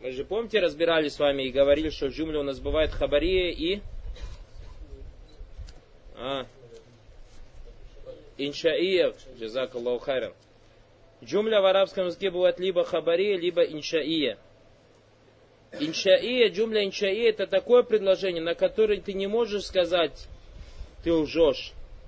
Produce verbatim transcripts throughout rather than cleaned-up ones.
Мы же, помните, разбирали с вами и говорили, что в джумле у нас бывает хабария и... А, иншаия, джазак Аллаху хайран. Джумля в арабском языке бывает либо хабария, либо иншаия. Иншаия, джумля иншаия, это такое предложение, на которое ты не можешь сказать, ты лжешь.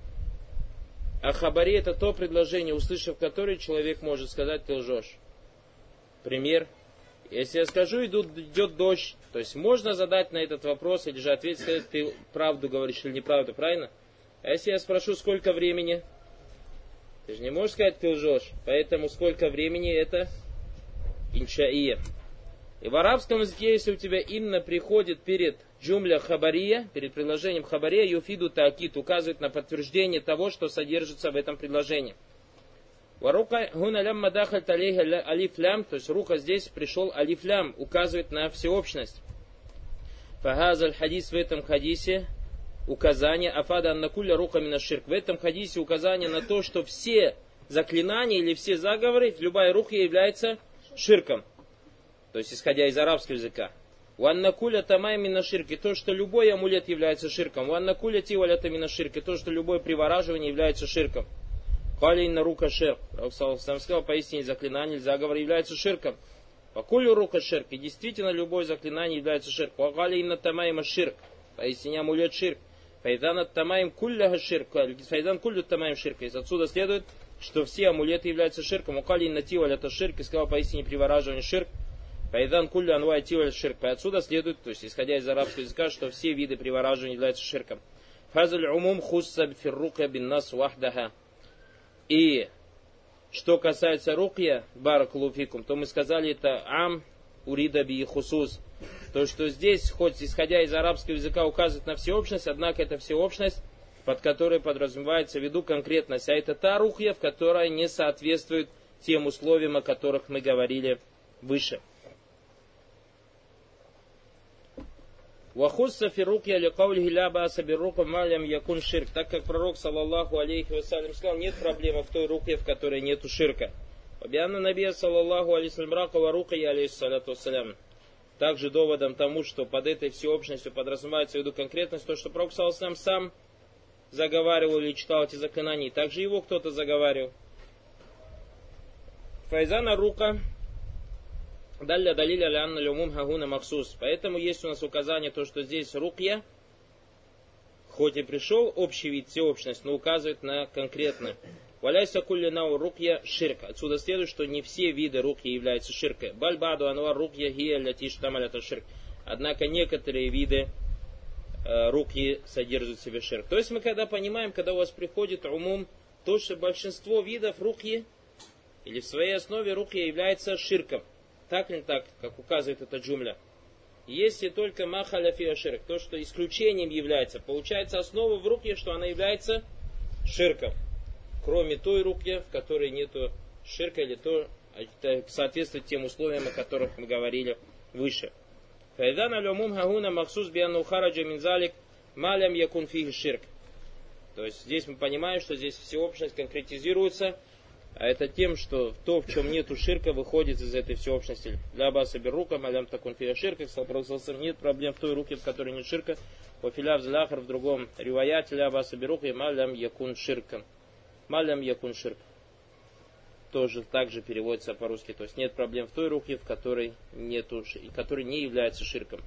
А хабария это то предложение, услышав которое человек может сказать, ты лжешь. Пример. Если я скажу, идут, идет дождь, то есть можно задать на этот вопрос, или же ответить, сказать, ты правду говоришь или неправду, правильно? А если я спрошу, сколько времени, ты же не можешь сказать, ты лжешь. Поэтому сколько времени это иншаия. И в арабском языке, если у тебя именно приходит перед джумля хабария, перед предложением хабария, юфиду таакид, указывает на подтверждение того, что содержится в этом предложении. Варука гуна лямма дахаль талейха алиф лям, то есть рука здесь пришел алиф лям, указывает на всеобщность. Фагазаль хадис, в этом хадисе указание афада аннакуля рука мина ширк. В этом хадисе указание на то, что все заклинания или все заговоры, любая рука является ширком. То есть исходя из арабского языка. Уаннакуля тамай мина ширк. И то, что любой амулет является ширком. Уаннакуля тивалята мина ширк. И то, что любое привораживание является ширком. Калин рука ширк. Пророк сказал, поистине заклинание или заговор является ширком. Покулю рука ширк. И действительно любое заклинание является ширком. Калин тамай ширк. Поистине амулет ширк. Файдан тамаим кулля ширк. Файдан кулю тамаим ширк. Из отсюда следует, что все амулеты являются ширком. Калин нативалята ширк. И сказал, поистине привораживание ширк. Файдан кулля анвай тивалят ширк. Отсюда следует, то есть исходя из арабского языка, что все виды привораживания являются ширком. Фазаль умум хусса фиррука бин нас вахдаха. И что касается рукья, баракулуфикум, то мы сказали, это ам урида би хусус. То, что здесь, хоть исходя из арабского языка, указывает на всеобщность, однако это всеобщность, под которой подразумевается в виду конкретность. А это та рукья, в которой не соответствует тем условиям, о которых мы говорили выше. Вахусса фирукья ликаулихи ля бааса биррука малям якун ширк. Так как пророк, саллаллаху алейхи вассалям, сказал, нет проблемы в той рукье, в которой нету ширка. Объявлено набия, саллаллаху алейхи вассалям, рака рукья алейхиссалату вассалям. Также доводом тому, что под этой всеобщностью подразумевается в виду конкретность, то, что пророк, саллаллаху алейхи вассалям, сам заговаривал или читал эти заклинания. Также его кто-то заговаривал. Файзана рука. Далля далиля лянна люмум хагуна махсус. Поэтому есть у нас указание, то, что здесь рукья, хоть и пришел общий вид, всеобщность, но указывает на конкретное. Валяйся куллинау рукья ширк. Отсюда следует, что не все виды рукья являются ширкой. Бальбаду анвар рукья гия лятиш тамалята ширк. Однако некоторые виды э, рукьи содержат в себе ширк. То есть мы когда понимаем, когда у вас приходит умум, то, что большинство видов рукьи, или в своей основе рукья является ширком. Так ли так, как указывает эта джумля? Если только махаля фиа ширк, то, что исключением является, получается основа в рукье, что она является ширком. Кроме той рукьи, в которой нету ширка, или то, соответствует тем условиям, о которых мы говорили выше. Файдан алюмум хагуна махсус бианну хараджа минзалик малям якун фиhi ширк. То есть здесь мы понимаем, что здесь всеобщность конкретизируется, а это тем, что то, в чем нету ширка, выходит из этой всеобщности. Ля баса биррука, малям такун фиа ширка, нет проблем в той руке, в которой нет ширка. Вафиля взляхар в другом риваяте, ля баса бирука, малям якун ширкан. Малям якун ширк. Тоже так же переводится по-русски. То есть нет проблем в той руке, в которой нету, которой не является ширком.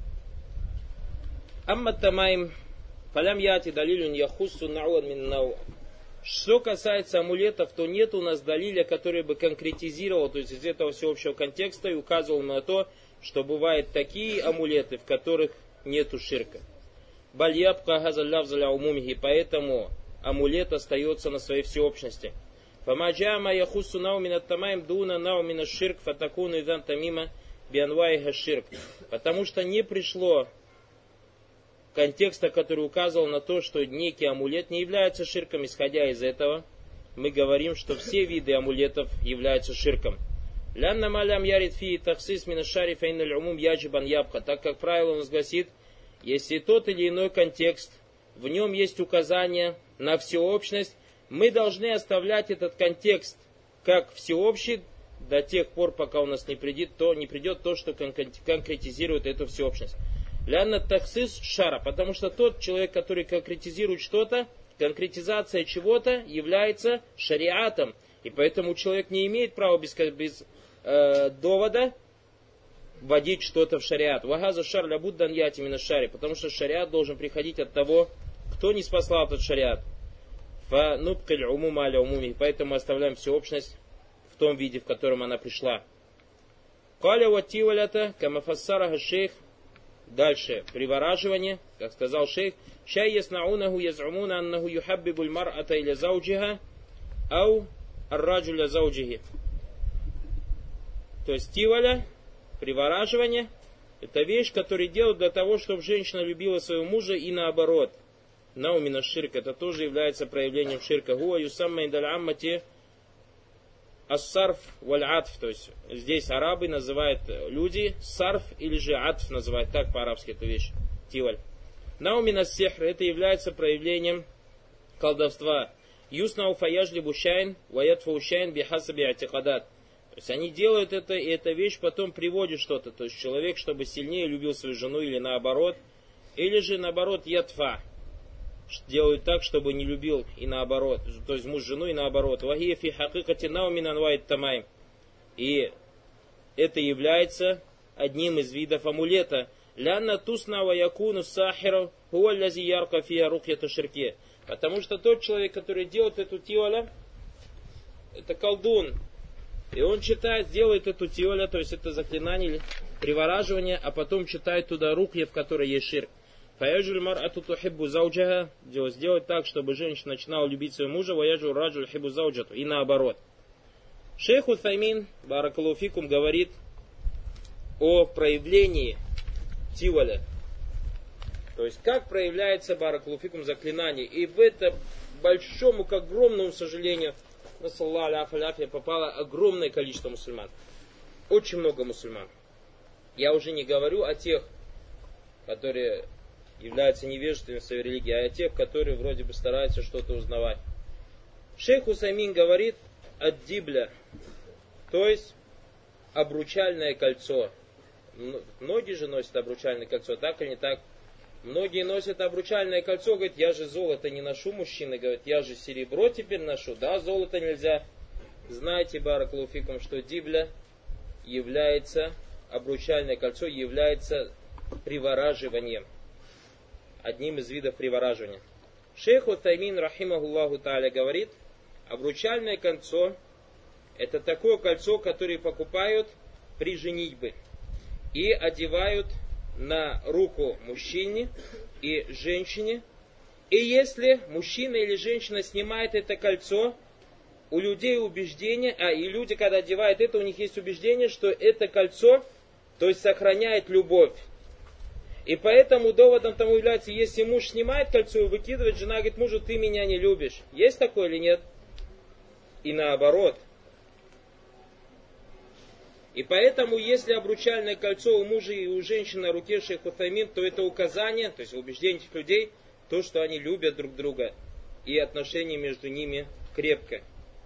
Амма тамаим, фалям яти далилюн яхуссу науан мин нау. Что касается амулетов, то нет у нас далиля, который бы конкретизировал, то есть из этого всеобщего контекста и указывал на то, что бывают такие амулеты, в которых нету ширка. Бальябка газалявзаля умумихи, поэтому амулет остается на своей всеобщности. Фамаджама яхуссу наумина тамаим дуна наумина ширк фатакуна идан тамима бианвайха ширк. Потому что не пришло контекста, который указывал на то, что некий амулет не является ширком. Исходя из этого, мы говорим, что все виды амулетов являются ширком. Лянна малям ярит фи таксис мина шарифа инналь умум яджибан ябха. Так как правило у нас гласит, если тот или иной контекст, в нем есть указание на всеобщность, мы должны оставлять этот контекст как всеобщий до тех пор, пока у нас не придет то, не придет то, что конкретизирует эту всеобщность. Лянна таксис шара, потому что тот человек, который конкретизирует что-то, конкретизация чего-то является шариатом. И поэтому человек не имеет права без, без э, довода вводить что-то в шариат. Вагаза шар лябуддан яти мина шари, потому что шариат должен приходить от того, кто не спаслал этот шариат. Фа нубкиль умума аля умуми, поэтому мы оставляем всеобщность в том виде, в котором она пришла. Каля вативалята камафассараха шейх. Дальше, привораживание, как сказал шейх, шай яснаунаху язумуна аннаху юхаббибуль мар'ата иля зауджиха, ау арраджуля зауджихи. То есть тиваля, привораживание, это вещь, которую делают для того, чтобы женщина любила своего мужа и наоборот. Наумина ширк, это тоже является проявлением ширка. Гуа юсамма индаль аммати ас-сарф валь-атф, то есть здесь арабы называют люди сарф или же атф называют, так по-арабски эту вещь, тиваль. Наумина сихр, это является проявлением колдовства. Юснау фаяжли бушайн, ваятфа ушайн бихасаби атикадат. То есть они делают это, и эта вещь потом приводит что-то. То есть человек, чтобы сильнее любил свою жену или наоборот. Или же наоборот ятфа. Делают так, чтобы не любил и наоборот. То есть муж жену и наоборот. Вахия фи хакикати наумин анвайт тамайм. И это является одним из видов амулета. Лянна тусна ва якуну сахиру хуа лязи ярка фиа рухьята ширке. Потому что тот человек, который делает эту тиоля, это колдун. И он читает, делает эту тиоля, то есть это заклинание, привораживание, а потом читает туда рухья, в которой есть ширк. Фаяджуль мар'ату тухиббу зауджаха, сделать так, чтобы женщина начинала любить своего мужа, ваяджуль раджуль хиббу зауджату, и наоборот. Шейх Уthаймин, баракаллаху фикум, говорит о проявлении тиваля. То есть, как проявляется, баракаллаху фикум, заклинание. И в это большому, к огромному сожалению, на саллаллаху аляфия попало огромное количество мусульман. Очень много мусульман. Я уже не говорю о тех, которые являются невежественными в своей религии, а о тех, которые вроде бы стараются что-то узнавать. Шейх Усаймин говорит ад-дибля, то есть обручальное кольцо. Многие же носят обручальное кольцо, так или не так? Многие носят обручальное кольцо, говорят, я же золото не ношу, мужчины говорят, я же серебро теперь ношу, да, золото нельзя. Знаете, баракаллаху фикум, что дибля является, обручальное кольцо является привораживанием, одним из видов привораживания. Шейх Утаймин, рахимахуллаху тааля, говорит, обручальное кольцо это такое кольцо, которое покупают при женитьбе и одевают на руку мужчине и женщине. И если мужчина или женщина снимает это кольцо, у людей убеждение, а и люди, когда одевают это, у них есть убеждение, что это кольцо, то есть сохраняет любовь. И поэтому доводом тому является, если муж снимает кольцо и выкидывает, жена говорит мужу, ты меня не любишь. Есть такое или нет? И наоборот. И поэтому, если обручальное кольцо у мужа и у женщины на руке, шейх Утаймин, то это указание, то есть убеждение этих людей, то, что они любят друг друга, и отношения между ними крепко.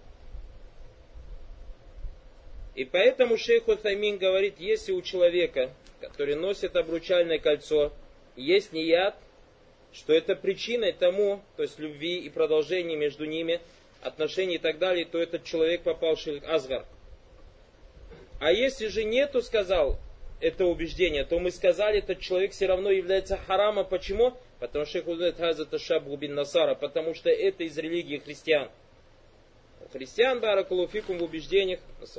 И поэтому шейх Утаймин говорит, если у человека, который носит обручальное кольцо, есть нияд, что это причиной тому, то есть любви и продолжения между ними, отношений и так далее, то этот человек попал в ширк асгар. А если же нету, сказал, это убеждение, то мы сказали, этот человек все равно является харамом. Почему? Потому что насара, потому что это из религии христиан. У христиан, баракаллаху фикум, в убеждениях,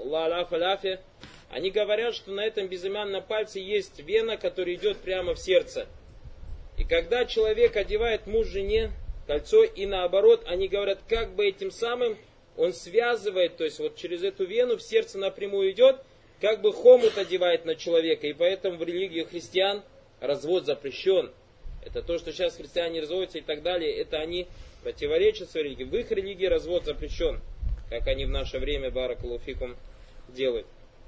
они говорят, что на этом безымянном пальце есть вена, которая идет прямо в сердце. И когда человек одевает муж жене кольцо, и наоборот, они говорят, как бы этим самым он связывает, то есть вот через эту вену в сердце напрямую идет, как бы хомут одевает на человека. И поэтому в религии христиан развод запрещен. Это то, что сейчас христиане разводятся и так далее, это они противоречат своей религии. В их религии развод запрещен, как они в наше время, баракаллаху фикум, делают.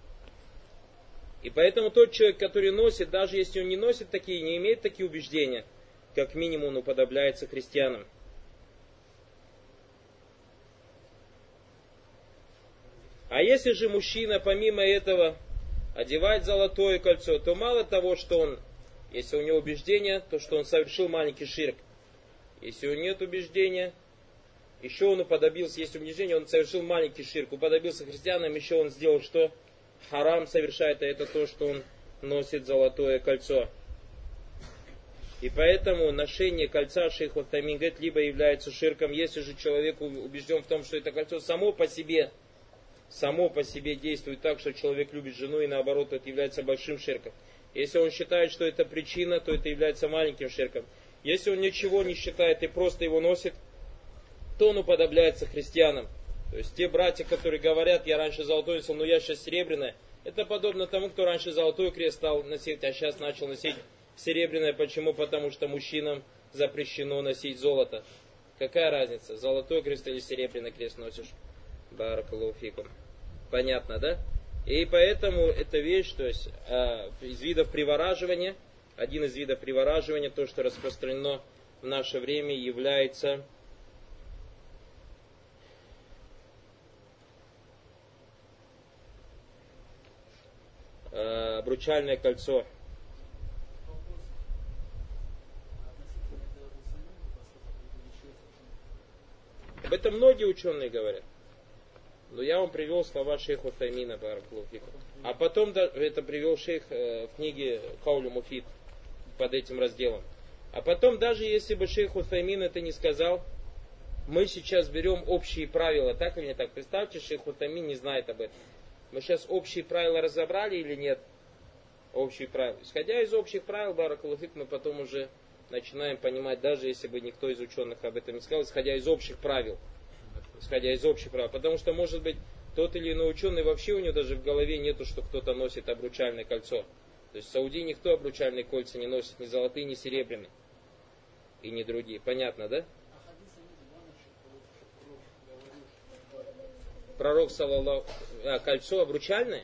И поэтому тот человек, который носит, даже если он не носит такие, не имеет такие убеждения, как минимум он уподобляется христианам. А если же мужчина помимо этого одевает золотое кольцо, то мало того, что он, если у него убеждение, то что он совершил маленький ширк. Если у него нет убеждения, еще он уподобился, есть убеждение, он совершил маленький ширк, уподобился христианам, еще он сделал что? Харам совершает, а это то, что он носит золотое кольцо. И поэтому ношение кольца, шейх Утаймин говорит, либо является ширком, если же человек убежден в том, что это кольцо само по себе, само по себе действует так, что человек любит жену, и наоборот, это является большим ширком. Если он считает, что это причина, то это является маленьким ширком. Если он ничего не считает и просто его носит, то он уподобляется христианам. То есть те братья, которые говорят, я раньше золотой носил, но я сейчас серебряное, это подобно тому, кто раньше золотой крест стал носить, а сейчас начал носить серебряное. Почему? Потому что мужчинам запрещено носить золото. Какая разница, золотой крест или серебряный крест носишь? Баракаллаху фикум. Понятно, да? И поэтому эта вещь, то есть э, из видов привораживания, один из видов привораживания, то, что распространено в наше время, является э, обручальное кольцо. Об этом многие ученые говорят. Но я вам привел слова шейха Утаймина, баракаллаху фикум. А потом да, это привел шейх э, в книге Каулю Муфид под этим разделом. А потом, даже если бы шейх Утаймин это не сказал, мы сейчас берем общие правила. Так или не так? Представьте, шейх Утаймин не знает об этом. Мы сейчас общие правила разобрали или нет? Общие правила. Исходя из общих правил, баракаллаху фикум, мы потом уже начинаем понимать, даже если бы никто из ученых об этом не сказал, исходя из общих правил. Исходя из общих правил. Потому что, может быть, тот или иной ученый, вообще у него даже в голове нету, что кто-то носит обручальное кольцо. То есть в Саудии никто обручальные кольца не носит, ни золотые, ни серебряные. И ни другие. Понятно, да? Пророк, саллаллаху... А, кольцо обручальное?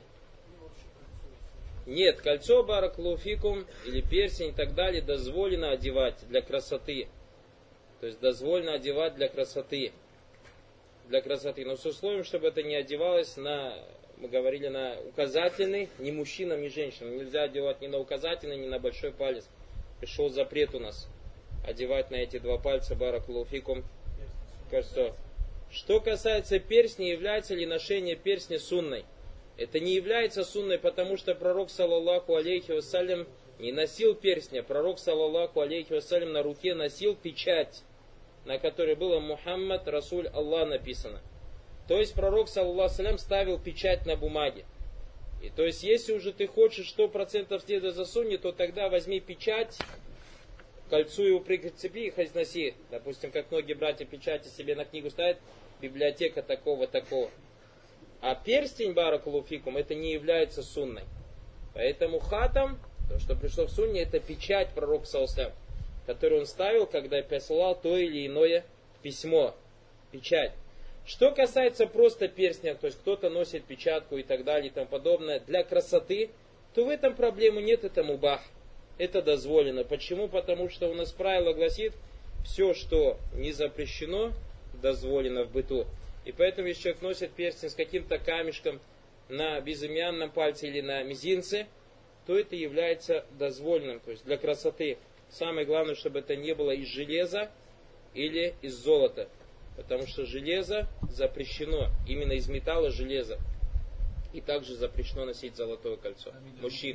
Нет, кольцо, баракаллаху фикум, или перстень и так далее, дозволено одевать для красоты. То есть дозволено одевать для красоты. Для красоты. Но с условием, чтобы это не одевалось на, мы говорили, на указательный, ни мужчинам, ни женщинам. Нельзя одевать ни на указательный, ни на большой палец. Пришел запрет у нас одевать на эти два пальца, баракаллаху фикум, кольцо. Что касается перстня, является ли ношение перстня сунной? Это не является сунной, потому что пророк, саллаллаху алейхи вассалям, не носил перстня. Пророк, саллаллаху алейхи вассалям, на руке носил печать, на которой было Мухаммад, Расуль Аллах написано. То есть пророк, саллаллаху алейхи вассалям, ставил печать на бумаге. И то есть, если уже ты хочешь сто процентов следовать за сунне, то тогда возьми печать, кольцу его прицепи и хоть носи. Допустим, как многие братья печати себе на книгу ставят, библиотека такого-такого. А перстень, баракаллаху фикум, это не является сунной. Поэтому хатам, то, что пришло в сунне, это печать пророка, саллаллаху алейхи ва саллям, которую он ставил, когда посылал то или иное письмо. Печать. Что касается просто перстня, то есть кто-то носит печатку и так далее и тому подобное, для красоты, то в этом проблемы нет, это мубах. Это дозволено. Почему? Потому что у нас правило гласит, все, что не запрещено, дозволено в быту. И поэтому, если человек носит перстень с каким-то камешком на безымянном пальце или на мизинце, то это является дозволенным, то есть для красоты. Самое главное, чтобы это не было из железа или из золота. Потому что железо запрещено, именно из металла железа. И также запрещено носить золотое кольцо. Мужчина.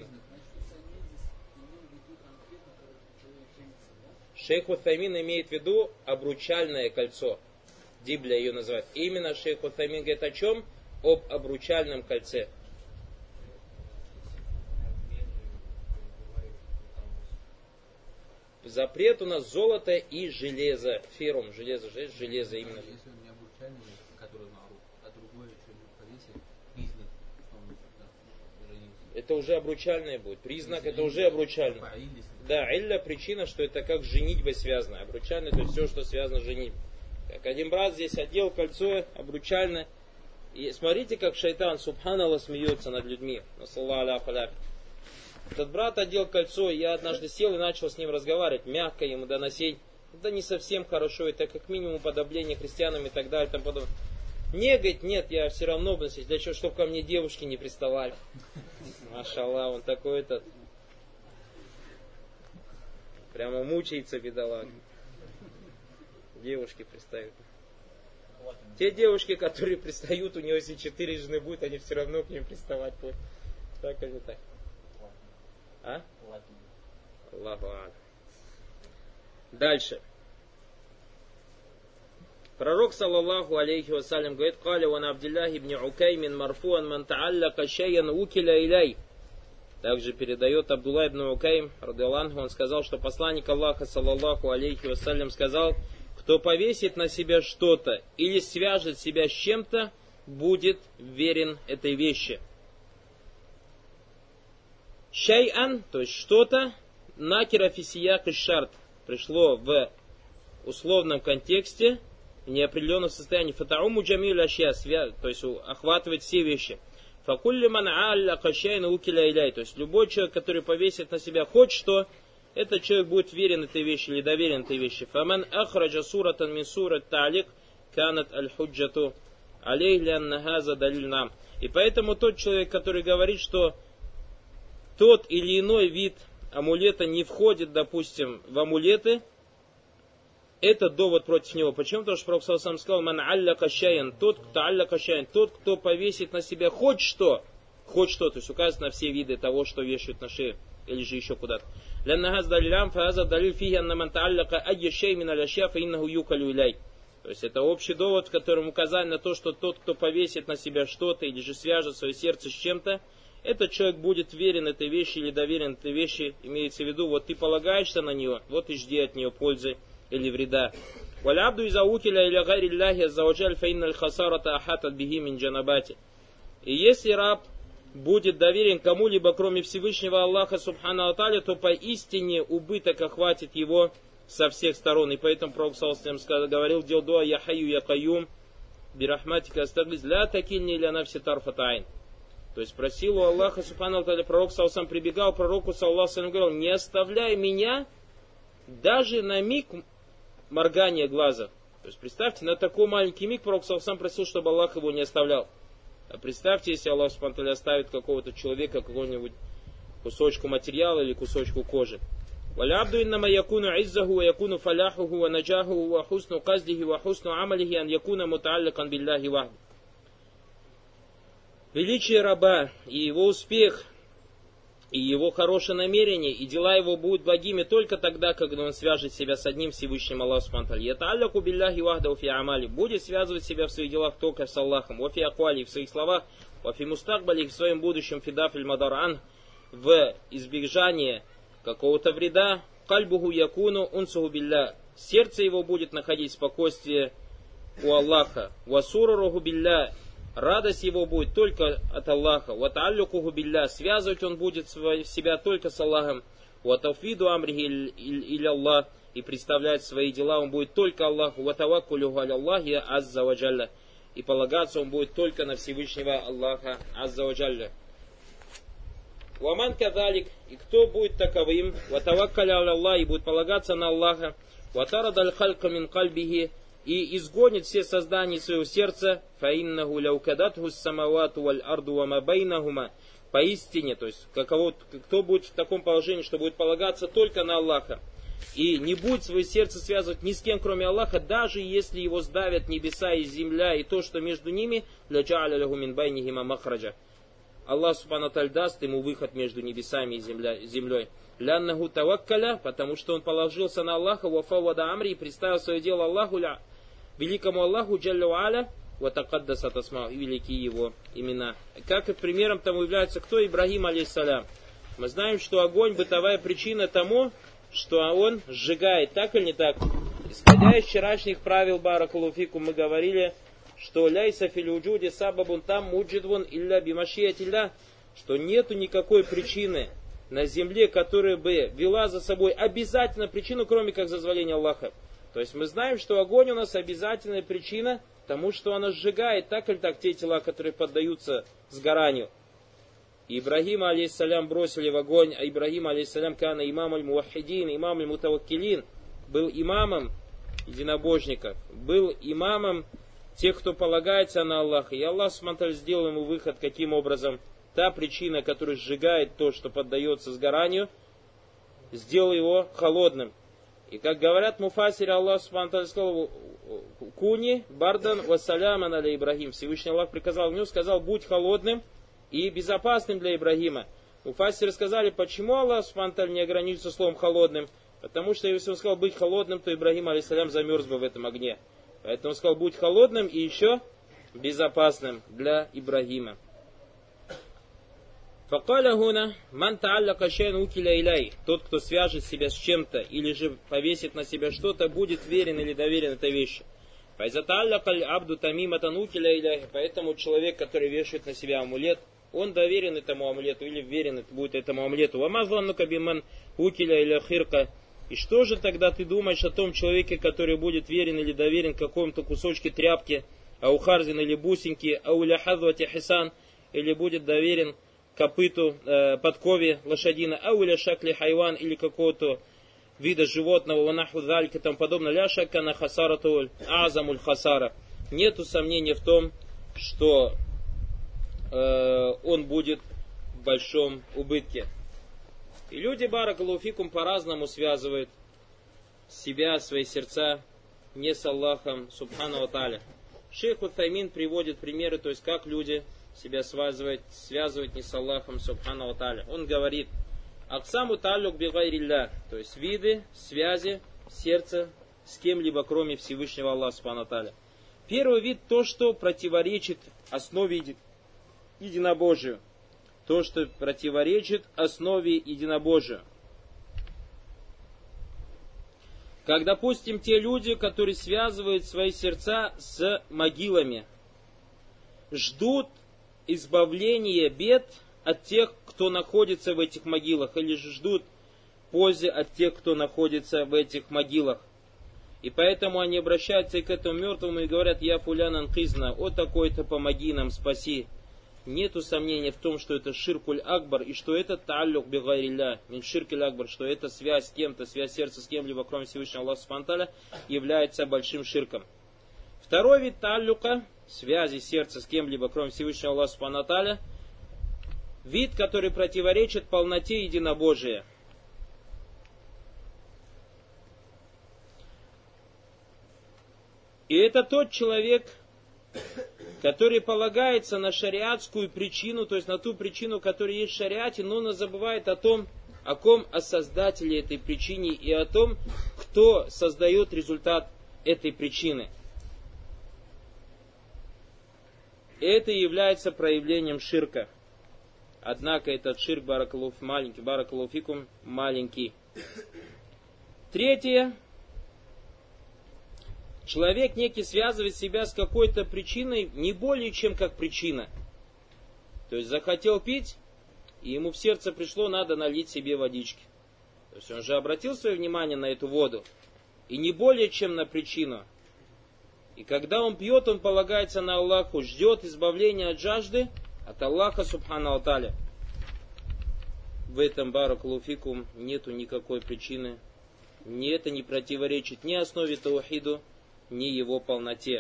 Шейх Утаймин имеет в виду обручальное кольцо. Дибля ее называют. Именно шейх Утаймин говорит о чем? Об обручальном кольце. Запрет у нас золото и железо. Ферум, железо, железо, железо именно. Если он не обручальный, который на руку, а другое что-нибудь повесит, признак, что он женился. Это уже обручальное будет. Признак это уже обручальное. Да, илля причина, что это как с женитьбой связано. Обручальное, то есть все, что связано с женитьбой. Как один брат здесь одел кольцо обручальное. И смотрите, как шайтан, субханаллах, смеется над людьми. Этот брат одел кольцо, и я однажды сел и начал с ним разговаривать, мягко ему доносить. Это не совсем хорошо, это как минимум подобление христианам и так далее. Там подобное. Не, говорит, нет, я все равно, для чего, чтобы ко мне девушки не приставали. Машаллах, он такой этот. Прямо мучается, бедолага. Девушки пристают. Те девушки, которые пристают, у него если четыре жены будет, они все равно к ним приставать будут. Так или так? А? Аллаху акбар. Дальше. Пророк, саллаллаху алейхи вассалям, говорит: «Каля ван Абдиллах ибн Укаймин марфуан ман тааллака шайян укиля иляй». Также передает Абдулла ибн Укайм, радиаллаху, он сказал, что посланник Аллаха, саллаллаху алейхи вассалям, сказал: кто повесит на себя что-то или свяжет себя с чем-то, будет верен этой вещи. Шай'ан, то есть что-то, накира фисияк и шарт, пришло в условном контексте, в неопределенном состоянии. Фатауму джамиль ашья, то есть охватывает все вещи. Факулли ман а'аллака шай'ан укиля иляй, то есть любой человек, который повесит на себя хоть что, этот человек будет верен этой вещи или доверен этой вещи. Фаман ахраджа суратан мин сурат та'лик канат аль-худжату алейх лянна газа далиль нам. И поэтому тот человек, который говорит, что тот или иной вид амулета не входит, допустим, в амулеты, это довод против него. Почему? Потому что Пророк сам сказал: ман аллака шай'ан, тот, кто аллака шай'ан, тот, кто повесит на себя хоть что, хоть что, то есть указано на все виды того, что вешают на шею, или же еще куда-то. Лянна газ далиль нам, фаза далиль фиги анна ман тааллака айя шей мин аляшья фа иннаху юкалю иляй. То есть это общий довод, в котором указание на то, что тот, кто повесит на себя что-то или же свяжет свое сердце с чем-то, этот человек будет верен этой вещи или доверен этой вещи. Имеется в виду, вот ты полагаешься на нее, вот и жди от нее пользы или вреда. Валябду иза укиля иля гайри Аллахи аззаваджаль фа инналь хасарата ахатат бихи мин джанабати. И если раб будет доверен кому-либо, кроме Всевышнего Аллаха субхану ва тааля, то поистине убыток охватит его со всех сторон. И поэтому Пророк говорил: дел дуа я хайю я кайюм бирахматика астаглиз ля такильни иля нафси тарфатайн. То есть просил у Аллаха субхану ва тааля, пророк сам прибегал к пророку саллаллаху алейхи ва саллям, говорил: не оставляй меня даже на миг моргания глаза. То есть представьте, на такой маленький миг пророк сам просил, чтобы Аллах его не оставлял. А представьте, если Аллах субхану ва тааля оставит какого-то человека, какого-нибудь кусочку материала или кусочку кожи. وَالْعَبْدُ إِنَّمَا يَكُونُ عِزَّهُ وَيَكُونُ فَلَاحُهُ وَنَجَاهُ وَحُسْنُ قَصْدِهِ وَحُسْنُ عَمَلِهِ أَنْ يَكُونَ مُتَعَلِّقًا بِاللَّهِ وَحْدِهِ. Величие раба и его успех, и его хорошее намерение, и дела его будут благими только тогда, когда он свяжет себя с одним Всевышним Аллахом субхану ва тааля. يَتَعَلَّقُ بِاللَّهِ وَحْدَهُ فِي أَعْمَالِهِ, будет связывать себя в своих делах только с Аллахом, وَفِي أَقْوَالِهِ, в своих словах, وَفِي مُسْتَقْبَلِهِ, в своем будущем, فِي دَافِعِ الْمَضَرَّ عَنْهُ, в избежание какого-то вреда, кальбуху якуну унсуху билля, сердце его будет находить спокойствие у Аллаха, васуруруху билля, радость его будет только от Аллаха, ватааллюкуху билля, связывать он будет себя только с Аллахом, ватауфиду амрихи илля Аллах, и представлять свои дела он будет только Аллаху, ватаваккулюху аля Аллахи азза ва джалля, и полагаться он будет только на Всевышнего Аллаха азза ва джалля. Ваман кадалик, и кто будет таковым, ватаваккаля аля Аллах, и будет полагаться на Аллаха, ватарадаль халька мин кальбихи, и изгонит все создания своего сердца, фаиннаху ляукадатху самавату валь арду вама байнахума, поистине, то есть каково, кто будет в таком положении, что будет полагаться только на Аллаха, и не будет свое сердце связывать ни с кем, кроме Аллаха, даже если его сдавят небеса и земля, и то, что между ними, ля джа'аля лаху мин байнихима махраджа. Аллах субхану ва тааля даст ему выход между небесами и землей. Ляннаху таваккаля, потому что он положился на Аллаха, вафавада амри, и представил свое дело Аллаху, великому Аллаху, джалля ва аля, ва такаддаса тасма, и великие его имена. Как и примером тому является кто? Ибрагим алейхиссалям. Мы знаем, что огонь бытовая причина тому, что он сжигает, так или не так? Исходя из вчерашних правил баракалуфику, мы говорили, что ляйса фил уджуди сабабун там муджидвун илля бимашиятилля, что нету никакой причины на земле, которая бы вела за собой обязательно причину, кроме как зазволения Аллаха. То есть мы знаем, что огонь у нас обязательная причина тому, что она сжигает, так или так, те тела, которые поддаются сгоранию. Ибрагима алейхиссалям бросили в огонь, а Ибрагим алейхиссалям кана имам аль-муахидин, имам аль-мутаваккилин, был имамом единобожников, был имамом тех, кто полагается на Аллаха. И Аллах Субхану сделал ему выход, каким образом? Та причина, которая сжигает то, что поддается сгоранию, сделал его холодным. И как говорят муфасири, Аллах Субхану сказал: «Куни бардан вассаляман аля Ибрагим». Всевышний Аллах приказал ему, сказал: будь холодным и безопасным для Ибрагима. Муфасиры сказали, почему Аллах Субхану не ограничился словом холодным? Потому что если он сказал быть холодным, то Ибрагим алейхиссалям замерз бы в этом огне. Поэтому он сказал: будь холодным и еще безопасным для Ибрагима. Факаля гуна ман тааллака шайан укиля илай. Тот, кто свяжет себя с чем-то или же повесит на себя что-то, будет верен или доверен этой вещи. Абду тамиматан укиля илай. Поэтому человек, который вешает на себя амулет, он доверен этому амулету или верен будет этому амулету. Вамазланнука биман укиля иля хирка. И что же тогда ты думаешь о том человеке, который будет верен или доверен какому-то кусочке тряпки, аухарзин или бусинки, ауляхазвати хисан, или будет доверен копыту, э, подкове лошадина, ауля шакли хайван, или какого-то вида животного, ванаху залька, тому подобное, ля шакка на хасаратуль, азамуль хасара. Нету сомнения в том, что э, он будет в большом убытке. И люди, баракаллаху фикум, по-разному связывают себя, свои сердца не с Аллахом субхану ва тааля. Шейх Утаймин приводит примеры, то есть как люди себя связывают, связывают не с Аллахом субхану ва тааля. Он говорит: аксаму тааллук бигайрилля, то есть виды связи сердца с кем-либо, кроме Всевышнего Аллаха субхану ва тааля. Первый вид — то, что противоречит основе единобожию. То, что противоречит основе единобожия. Как, допустим, те люди, которые связывают свои сердца с могилами, ждут избавления бед от тех, кто находится в этих могилах, или же ждут пользы от тех, кто находится в этих могилах. И поэтому они обращаются к этому мертвому и говорят: «Я фулян анкизна, о такой-то, помоги нам, спаси». Нету сомнения в том, что это ширкуль акбар, и что это тааллюк бигайрилля, мин ширкуль акбар, что это связь с кем-то, связь сердца с кем-либо, кроме Всевышнего Аллаха субхану ва тааля, является большим ширком. Второй вид тааллюка, связи сердца с кем-либо, кроме Всевышнего Аллаха субхану ва тааля, вид, который противоречит полноте единобожия. И это тот человек, который полагается на шариатскую причину, то есть на ту причину, которая есть в шариате, но он забывает о том, о ком, о создателе этой причины и о том, кто создает результат этой причины. И это является проявлением ширка. Однако этот ширк, баракаллаху маленький, баракаллаху фикум, маленький. Третье. Человек некий связывает себя с какой-то причиной не более чем как причина. То есть захотел пить, и ему в сердце пришло: надо налить себе водички. То есть он же обратил свое внимание на эту воду, и не более чем на причину. И когда он пьет, он полагается на Аллаху, ждет избавления от жажды от Аллаха субхану ва тааля. В этом, баракаллаху фикум, нету никакой причины. Ни это не противоречит ни основе таухиду, ни его полноте.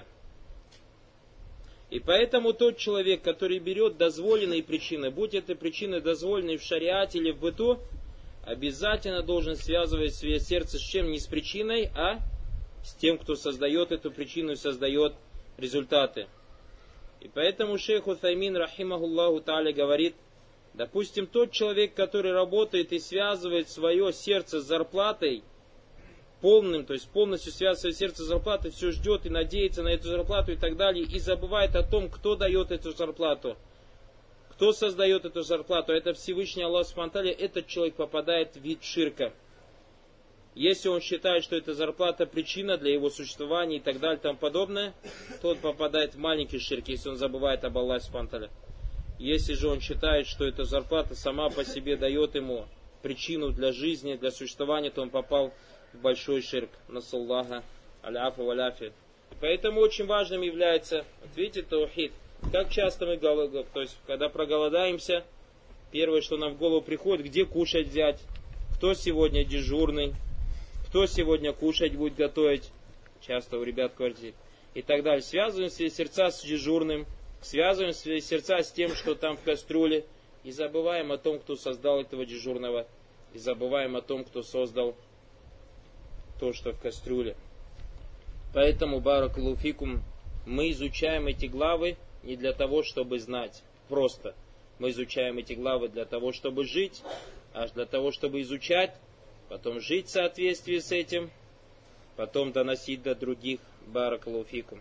И поэтому тот человек, который берет дозволенные причины, будь это причины дозволенные в шариате или в быту, обязательно должен связывать свое сердце с чем? Не с причиной, а с тем, кто создает эту причину и создает результаты. И поэтому шейх Утаймин, рахимахуллаху тааля, говорит: допустим, тот человек, который работает и связывает свое сердце с зарплатой, полным, то есть полностью связывает сердце с зарплатой, все ждет и надеется на эту зарплату и так далее, и забывает о том, кто дает эту зарплату, кто создает эту зарплату, это Всевышний Аллах субхану ва тааля, этот человек попадает в вид ширка. Если он считает, что эта зарплата причина для его существования и так далее и тому подобное, то он попадает в маленький ширк, если он забывает об Аллахе субхану ва тааля. Если же он считает, что эта зарплата сама по себе дает ему причину для жизни, для существования, то он попал в большой ширк. Насаллаха аляфа валяфи. Поэтому очень важным является, вот видите, таухид. Как часто мы, то есть, когда проголодаемся, первое, что нам в голову приходит: где кушать взять, кто сегодня дежурный, кто сегодня кушать будет готовить. Часто у ребят в квартире. и так далее. Связываем свои сердца с дежурным, связываем свои сердца с тем, что там в кастрюле, и забываем о том, кто создал этого дежурного, и забываем о том, кто создал то, что в кастрюле. Поэтому, баракаллаху фикум, мы изучаем эти главы не для того, чтобы знать, просто. Мы изучаем эти главы для того, чтобы жить, аж для того, чтобы изучать, потом жить в соответствии с этим, потом доносить до других. Баракаллаху фикум.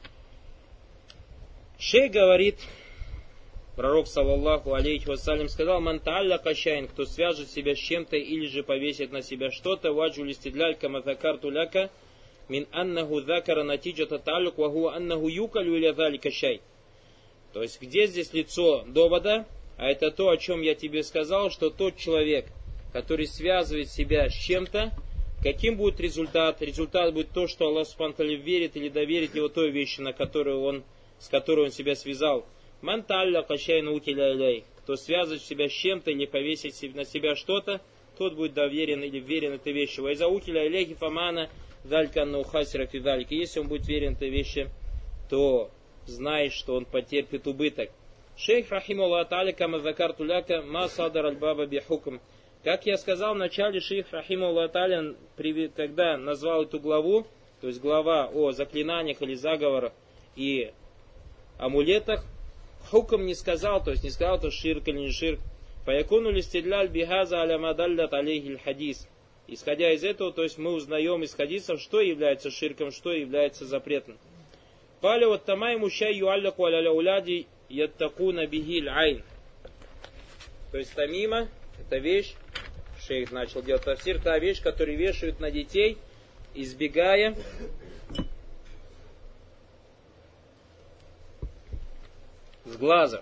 Шейх говорит, пророк, саллаллаху алейхи вассалям, сказал: «Ман таалляка шайъан», кто свяжет себя с чем-то или же повесит на себя что-то, ваджу листидляль кама закарту ляка, мин аннаху закара натиджата тааллюк, ва хуа аннаху юкалю иля залика шай. То есть, где здесь лицо довода? А это то, о чем я тебе сказал, что тот человек, который связывает себя с чем-то, каким будет результат? Результат будет то, что Аллах субхану ва тааля верит или доверит его той вещи, на которую он, с которой он себя связал. Ман таалляка шайъан укиля иляйх. Кто связывает себя с чем-то или повесит на себя что-то, тот будет доверен или верен этой вещи. Ва иза укиля иляйхи фамана залька аннаху хасира фи залика. Если он будет верен этой вещи, то знай, что он потерпит убыток. Шейх рахималлаху тааля кама закарту ляка ма садар аль-баба бихукм. Как я сказал в начале, шейх рахималлаху тааля, когда назвал эту главу, то есть глава о заклинаниях или заговорах и амулетах, хукм не сказал, то есть не сказал, то ширк или не ширк. Фаякуну листидляль бихаза аля мадаллят алейхи хадис. Исходя из этого, то есть мы узнаем из хадисов, что является ширком, что является запретным. Паля вот тамай мушай юалляку аля уляди яттакуна бихиль айн. То есть тамима, это вещь, шейх начал делать тафсир, та вещь, которую вешают на детей, избегая с глаза.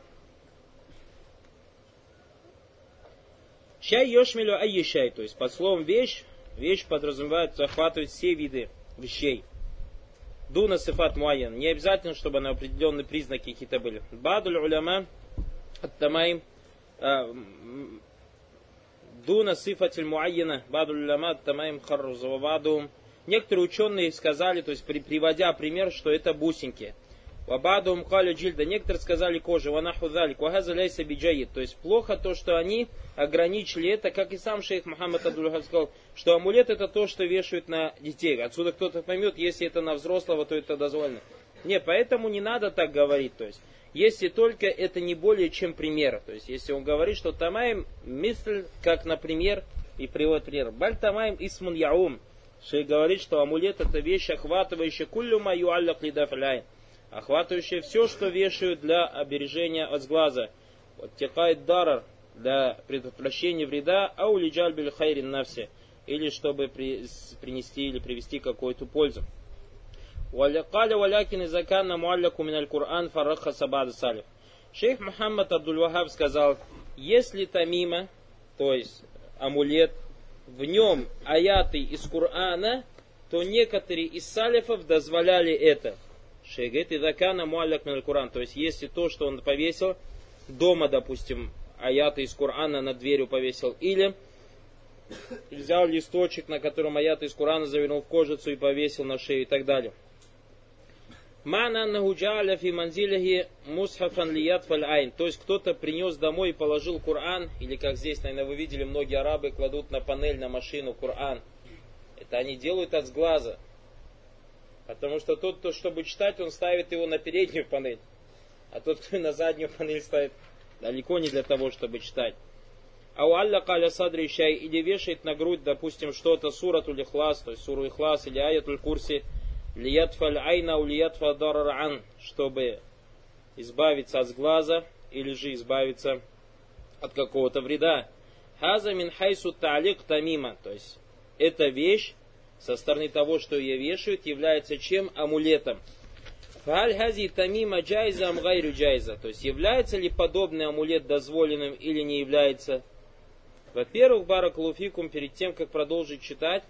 Чай йошмилю айи чай, то есть под словом вещь, вещь подразумевает, захватывает все виды вещей. Дуна сифат муайян, не обязательно, чтобы на определенные признаки какие-то были. Бадуль уляма ат-тамаим дуна сифатиль муайяна, бадуль уляма ат-тамаим харруза бадум. Некоторые ученые сказали, то есть при, приводя пример, что это бусинки. Вабадум калю джильда, некоторые сказали кожа, ванаху залик, вагаза ляйса биджаид. То есть плохо то, что они ограничили это, как и сам шейх Мухаммад Абдул-Вахаб сказал, что амулет это то, что вешают на детей. Отсюда кто-то поймет, если это на взрослого, то это дозволено. Не, поэтому не надо так говорить. То есть, если только это не более чем пример. То есть, если он говорит, что тамаим мисль, как например, и приводит пример. Баль тамаим исмун яум. Шейх говорит, что амулет это вещь, охватывающая куллю маю аллах лидафляй. Охватывающая все, что вешают для обережения от сглаза. Вот текает дарар, для предотвращения вреда, аулиджаль биль хайрин навсе, или чтобы при, принести или привести какую-то пользу. Валякаля валякин изаканна муалляку миналь Кур'ан фарраха сабад салиф. Шейх Мухаммад Абдул-Вахаб сказал, если тамима, то есть амулет, в нем аяты из Кур'ана, то некоторые из салифов дозволяли это. Шейх говорит, изаканна муалляк миналь Кур'ан, то есть если то, что он повесил дома, допустим, аяты из Кур'ана над дверью повесил, или взял листочек, на котором аяты из Кур'ана завернул в кожицу и повесил на шею и так далее. Мана нахуджаля фи манзилихи мусхафан лият фаль айн. То есть кто-то принес домой и положил Кур'ан, или как здесь, наверное, вы видели, многие арабы кладут на панель, на машину Кур'ан. Это они делают от сглаза. Потому что тот, кто, чтобы читать, он ставит его на переднюю панель. А тот, кто на заднюю панель ставит, далеко не для того, чтобы читать. А у Аллах аля садри шай, или вешает на грудь, допустим, что-то, суратуль ихлас, то есть суру ихлас, или аятуль курси, лиятфаль айна у лиятфа дараран, чтобы избавиться от сглаза, или же избавиться от какого-то вреда. Хаза мин хайсу та'алик тамима, то есть эта вещь, со стороны того, что ее вешают, является чем? Амулетом. Фаль хази тамима джайза амгайру джайза. То есть является ли подобный амулет дозволенным или не является? Во-первых, баракаллаху фикум, перед тем, как продолжить читать,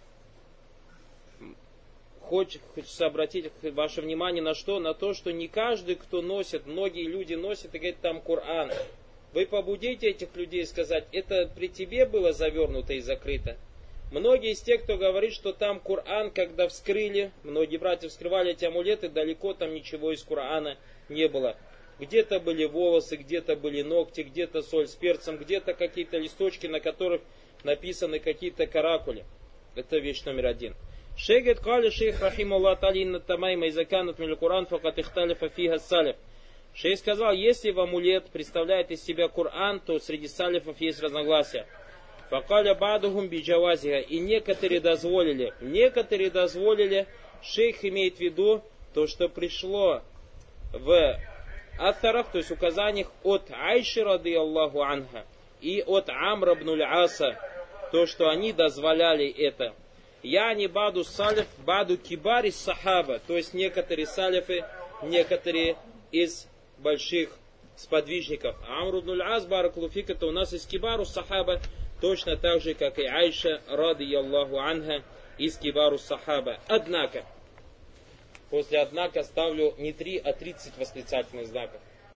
хочется обратить ваше внимание на что? На то, что не каждый, кто носит, многие люди носят и говорят, там Кур'ан. Вы побудите этих людей сказать, это при тебе было завернуто и закрыто. Многие из тех, кто говорит, что там Коран, когда вскрыли, многие братья вскрывали эти амулеты, далеко там ничего из Корана не было. Где-то были волосы, где-то были ногти, где-то соль с перцем, где-то какие-то листочки, на которых написаны какие-то каракули. Это вещь номер один. Шейх кали шейх рахималлах талинна тамайма изаканат мил Куран факат ихталифа фиха салиф. Шейх сказал, если в амулет представляет из себя Коран, то среди салифов есть разногласия. Факаля бадухум биджавазиха. И некоторые дозволили. Некоторые дозволили. Шейх имеет в виду то, что пришло в атарах, то есть указаниях от Айши ради Аллаху анха и от Амра ибн аль-Аса, то, что они дозволяли это. Я не баду салиф, баду кибари сахаба, то есть некоторые салифы, некоторые из больших сподвижников. Амр ибн аль-Ас, баракалуфик, это у нас из кибару сахаба, точно так же, как и Айша ради Аллаху анха из кибару сахаба. Однако, после однако ставлю не три, а тридцать восклицательных знаков.